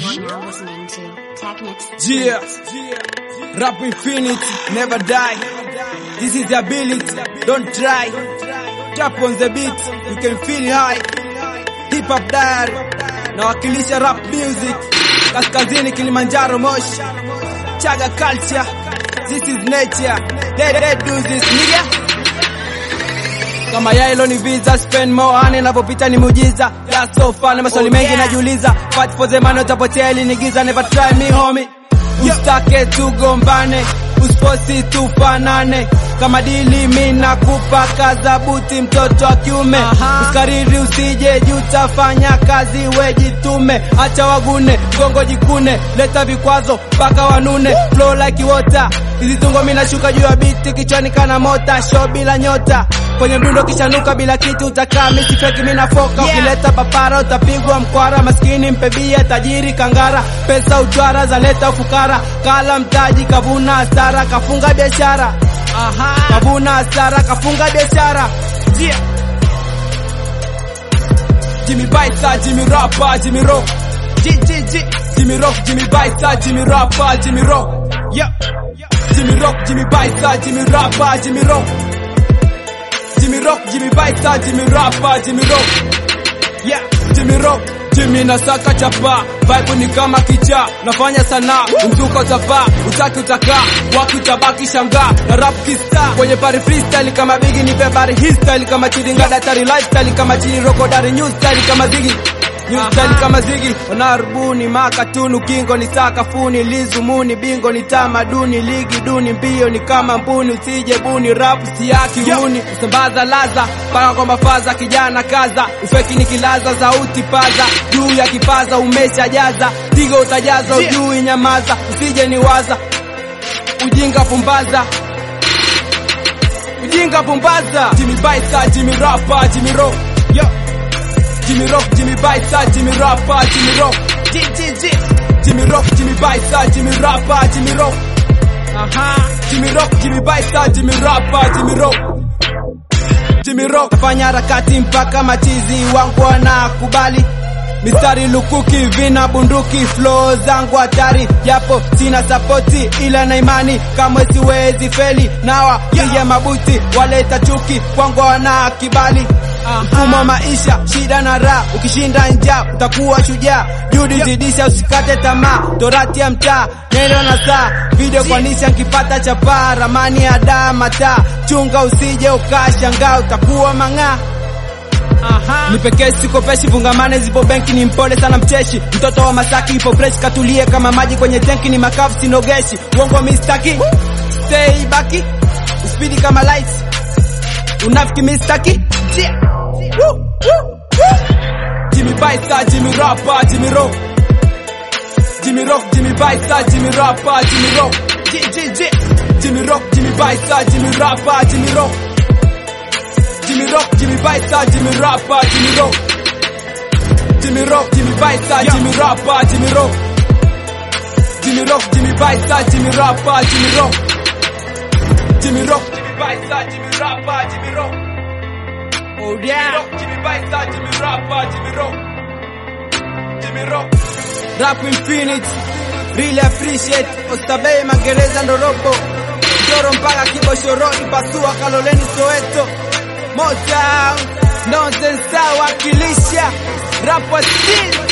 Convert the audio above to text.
You're now listening to Technics. Yeah, rap infinity, never die. This is the ability, don't try. Tap on the beat, you can feel high. Hip hop diary, nawakilisha rap music. Kaskazini Kilimanjaro Moshi, Chaga culture, this is nature. Let's do this nigga. Kama yailo ni visa, spend more honey, navopita ni muujiza. That's so fun, maswali mengi najiuliza. Fight for the money, utapotea ili nigiza. Never try me homie, usitake tugombane, usiposi tufanane. Kama dili mina kupa kaza buti mtoto wa kiume. Usikariri usije juta, fanya kazi wejitume. Acha wagune, gongo jikune, leta vikwazo paka wanune. Flow like water, hizi tungo mina shuka juu ya biti. Kichwani kana mota, show bila nyota. Kwenye mdundo kishanuka bila kitu utakaa. Misi feki mina foka, ukileta papara utapigwa mkwara. Maskini mpebia, tajiri kangara. Pesa utwara, zaleta ufukara. Kala mtaji, kavuna hasara, kafunga biashara. Kavuna hasara, kafunga biashara. Jimmy Baisa, Jimmy Rapper, Jimmy Rock. Jimmy Rock, Jimmy Baisa, Jimmy Rapper, Jimmy Rock. Jimmy Rock, Jimmy Baisa, Jimmy Rapper, Jimmy Rock. Jimmy Rock, Jimmy Baisa, Jimmy Rapper, Jimmy Rock. Jimmy Rock, Jimmy nasaka chapa. Vibe ni kama kicha, nafanya sana. Mzuka utapaa, utaki utakaa. Waki utabaki shangaa, na rap kista. Kwenye pari freestyle kama bigi, nipe bari histyle kama chidinga. Datari lifestyle kama chini rokodari. New style kama zigi, new style kama zigi. Wanarubuni makatunu, kingo ni sakafuni. Lizumuni, bingo ni tamaduni. Ligi duni, mbio ni kama mbuni. Usije buni, rap siyaki uni. Usambaza laza, paka kwa mafaza. Kijana kaza, ufeki ni kilaza. Sauti paza, juu ya kipaza umesha jaza. Tigo utajaza, ujui nyamaza. Usije ni waza, ujinga pumbaza. Ujinga pumbaza. Jimmy Baisa, Jimmy Rapper, Jimmy Rock. Jimmy Rock, Jimmy Baisa, Jimmy Rapper, Jimmy Rock. Jimmy Rock, Jimmy Baisa, Jimmy Rapper, Jimmy Rock. Jimmy Rock, Jimmy Baisa, Jimmy Rapper, Jimmy Rock. Jimmy Rock, fanya harakati mpaka machizi wangu wanakubali. Mistari lukuki, vina bunduki, flow zangu hatari. Japo sina sapoti ila na imani, kama siwezi feli. Nawa piga mabuti, waleta chuki, kwangu wana kibali. Mfumo maisha, shida na raha. Ukishinda njaa, utakuwa shujaa. Juhudi zidisha, usikate tamaa. Torati ya mtaa, neno na saa. Video kwanisha, nkipata chapa. Ramani ya damata, chunga usije ukashangaa. Utakuwa mang'aa. Nipeke siko peshi, fungamane zipo benki. Ni mpole sana mcheshi, mtoto wa Masaki. Ipo fresh, katulie kama maji kwenye tenki. Ni makafu sinogeshi, uongo mistaki. Stay baki, uspeedy kama lights. Unafiki mistaki. Jimmy Baisa, Jimmy Rapper, Jimmy Rock. Jimmy Rock, Jimmy Baisa, Jimmy Rapper, Jimmy Rock. Jimmy Rock, Jimmy Baisa, Jimmy Rapper, Jimmy Rock. Jimmy Rock, Jimmy Baisa, Jimmy Rapper, Jimmy Rock. Jimmy Rock, Jimmy Baisa, Jimmy Rapper, Jimmy Rock. Jimmy Rock, Jimmy Baisa, Jimmy Rapper, Jimmy Rock. Jimmy Rock, Jimmy Baisa, Jimmy Rapper, Jimmy Rock. Oh yeah, Jimmy Baisa, Jimmy Rapper, Jimmy Rock. Jimmy Rock, rap infinity, really appreciate. Ostabei magereza ndoropo, Joro mpaka Kiboshoroni, pasua Kaloleni Soweto. Motown, nonsense wakilisha, rap wa still.